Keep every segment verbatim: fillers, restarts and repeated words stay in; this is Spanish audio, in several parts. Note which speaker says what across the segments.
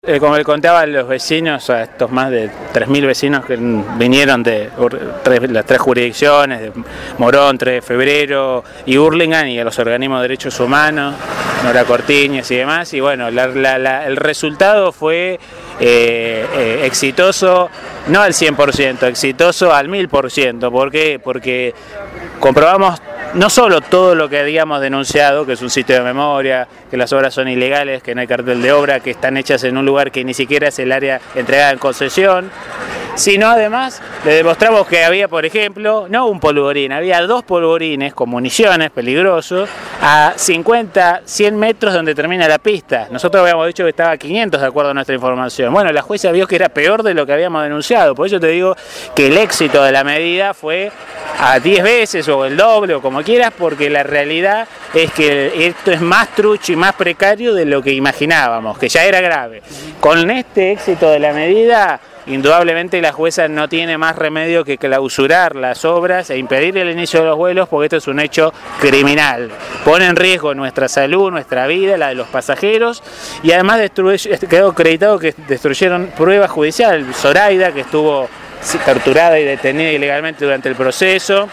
Speaker 1: Eh, como le contaba a los vecinos, a estos más de tres mil vecinos que vinieron de tres, las tres jurisdicciones, de Morón, tres de febrero y Hurlingham, y a los organismos de derechos humanos, Nora Cortiñas y demás, y bueno, la, la, la, el resultado fue eh, eh, exitoso, no al cien por ciento, exitoso al mil por ciento. ¿Por qué? Porque comprobamos no solo todo lo que habíamos denunciado, que es un sitio de memoria, que las obras son ilegales, que no hay cartel de obra, que están hechas en un lugar que ni siquiera es el área entregada en concesión, sino además le demostramos que había, por ejemplo, no un polvorín, había dos polvorines con municiones peligrosos a cincuenta, cien metros donde termina la pista. Nosotros habíamos dicho que estaba a quinientos de acuerdo a nuestra información. Bueno, la jueza vio que era peor de lo que habíamos denunciado, por eso te digo que el éxito de la medida fue a diez veces o el doble o como quieras, porque la realidad es que esto es más trucho y más precario de lo que imaginábamos, que ya era grave. Con este éxito de la medida, indudablemente la jueza no tiene más remedio que clausurar las obras e impedir el inicio de los vuelos, porque esto es un hecho criminal. Pone en riesgo nuestra salud, nuestra vida, la de los pasajeros, y además quedó acreditado que destruyeron prueba judicial. Zoraida, que estuvo torturada y detenida ilegalmente durante el proceso,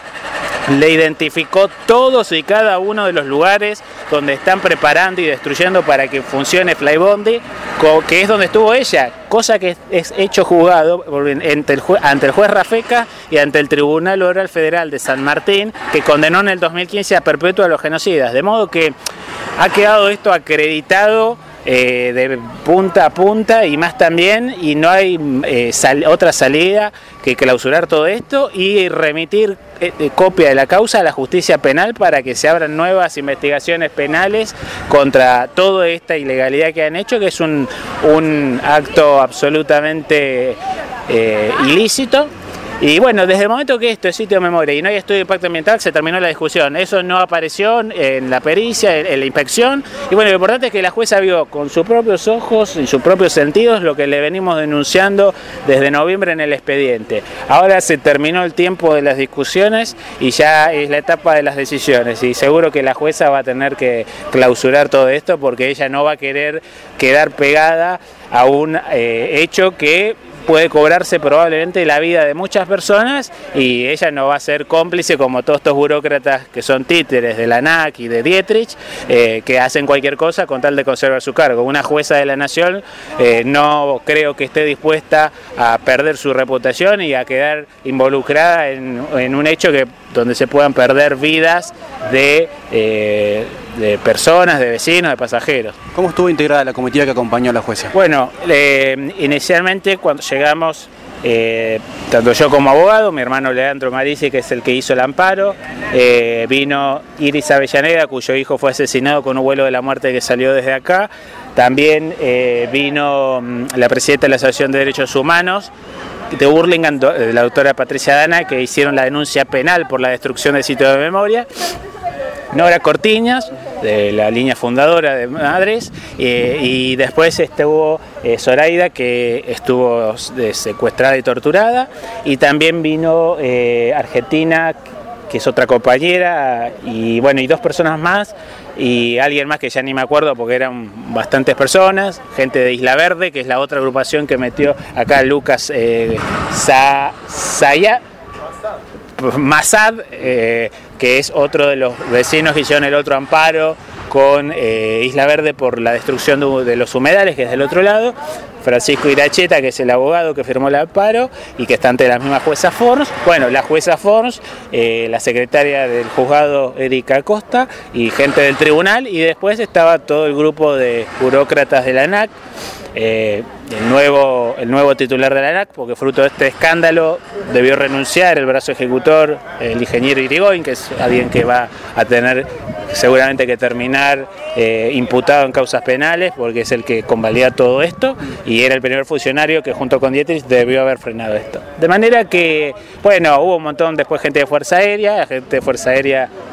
Speaker 1: le identificó todos y cada uno de los lugares donde están preparando y destruyendo para que funcione Flybondi, que es donde estuvo ella, cosa que es hecho juzgado ante el, juez, ante el juez Rafeca y ante el Tribunal Oral Federal de San Martín, que condenó en el dos mil quince a perpetua a los genocidas. De modo que ha quedado esto acreditado Eh, de punta a punta y más también, y no hay eh, sal, otra salida que clausurar todo esto y remitir eh, copia de la causa a la justicia penal para que se abran nuevas investigaciones penales contra toda esta ilegalidad que han hecho, que es un, un acto absolutamente eh, ilícito. Y bueno, desde el momento que esto es sitio de memoria y no hay estudio de impacto ambiental, se terminó la discusión. Eso no apareció en la pericia, en la inspección. Y bueno, lo importante es que la jueza vio con sus propios ojos y sus propios sentidos lo que le venimos denunciando desde noviembre en el expediente. Ahora se terminó el tiempo de las discusiones y ya es la etapa de las decisiones. Y seguro que la jueza va a tener que clausurar todo esto, porque ella no va a querer quedar pegada a un eh, hecho que puede cobrarse probablemente la vida de muchas personas, y ella no va a ser cómplice como todos estos burócratas que son títeres de la ANAC y de Dietrich, eh, que hacen cualquier cosa con tal de conservar su cargo. Una jueza de la Nación eh, no creo que esté dispuesta a perder su reputación y a quedar involucrada en, en un hecho que donde se puedan perder vidas de, eh, de personas, de vecinos, de pasajeros.
Speaker 2: ¿Cómo estuvo integrada la comitiva que acompañó a la jueza?
Speaker 1: Bueno, eh, inicialmente cuando llegamos, eh, tanto yo como abogado, mi hermano Leandro Marisi, que es el que hizo el amparo, eh, vino Iris Avellaneda, cuyo hijo fue asesinado con un vuelo de la muerte que salió desde acá. También eh, vino la presidenta de la Asociación de Derechos Humanos de Hurlingham, la doctora Patricia Dana, que hicieron la denuncia penal por la destrucción del sitio de memoria. Nora Cortiñas, de la línea fundadora de Madres, eh, y después estuvo eh, Zoraida, que estuvo de secuestrada y torturada, y también vino eh, Argentina, que es otra compañera, y bueno, y dos personas más, y alguien más que ya ni me acuerdo porque eran bastantes personas, gente de Isla Verde, que es la otra agrupación que metió acá Lucas eh, Saya, Masad, eh, que es otro de los vecinos que hicieron el otro amparo con eh, Isla Verde por la destrucción de, de los humedales, que es del otro lado. Francisco Iracheta, que es el abogado que firmó el amparo y que está ante la misma jueza Forns. Bueno, la jueza Forns, eh, la secretaria del juzgado Erika Acosta y gente del tribunal, y después estaba todo el grupo de burócratas de la ANAC, eh, el, nuevo, el nuevo titular de la ANAC, porque fruto de este escándalo debió renunciar el brazo ejecutor, el ingeniero Irigoyen, que es alguien que va a tener seguramente que terminar eh, imputado en causas penales, porque es el que convalida todo esto, y era el primer funcionario que junto con Dietrich debió haber frenado esto. De manera que, bueno, hubo un montón después gente de Fuerza Aérea, la gente de Fuerza Aérea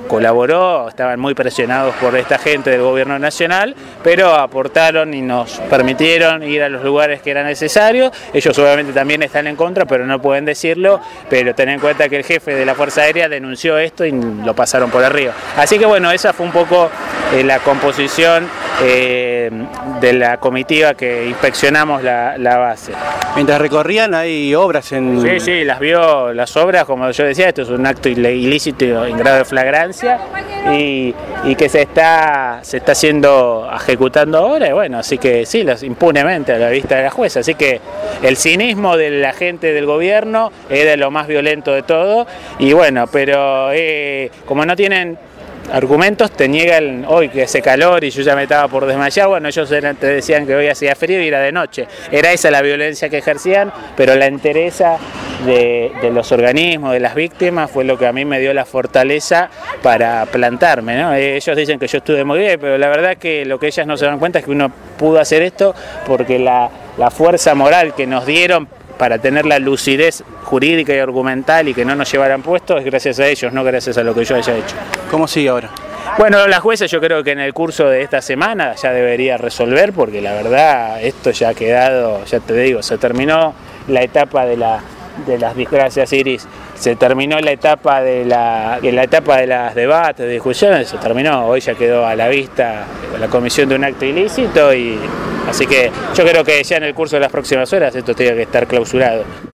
Speaker 1: colaboró, estaban muy presionados por esta gente del gobierno nacional, pero aportaron y nos permitieron ir a los lugares que era necesario. Ellos obviamente también están en contra, pero no pueden decirlo, pero ten en cuenta que el jefe de la Fuerza Aérea denunció esto y lo pasaron por arriba. Así que bueno, esa fue un poco eh, la composición eh, de la comitiva que inspeccionamos la, la base.
Speaker 2: Mientras recorrían hay obras en...
Speaker 1: Sí, sí, las vio, las obras, como yo decía, esto es un acto ilícito en grado de flagrancia y, y que se está, se está haciendo, ejecutando ahora, y bueno, así que sí, las, impunemente a la vista de la jueza, así que el cinismo de la gente del gobierno es de lo más violento de todo, y bueno, pero eh, como no tienen argumentos, te niegan hoy que hace calor y yo ya me estaba por desmayar. Bueno, ellos eran, te decían que hoy hacía frío y era de noche. Era esa la violencia que ejercían, pero la entereza de, de los organismos, de las víctimas, fue lo que a mí me dio la fortaleza para plantarme, ¿no? Ellos dicen que yo estuve muy bien, pero la verdad que lo que ellas no se dan cuenta es que uno pudo hacer esto porque la, la fuerza moral que nos dieron para tener la lucidez jurídica y argumental y que no nos llevaran puestos es gracias a ellos, no gracias a lo que yo haya hecho.
Speaker 2: ¿Cómo sigue ahora?
Speaker 1: Bueno, la jueza yo creo que en el curso de esta semana ya debería resolver, porque la verdad esto ya ha quedado, ya te digo, se terminó la etapa de la de las disgracias, Iris, se terminó la etapa de la, la etapa de las debates, de discusiones, se terminó, hoy ya quedó a la vista la comisión de un acto ilícito y así que yo creo que ya en el curso de las próximas horas esto tiene que estar clausurado.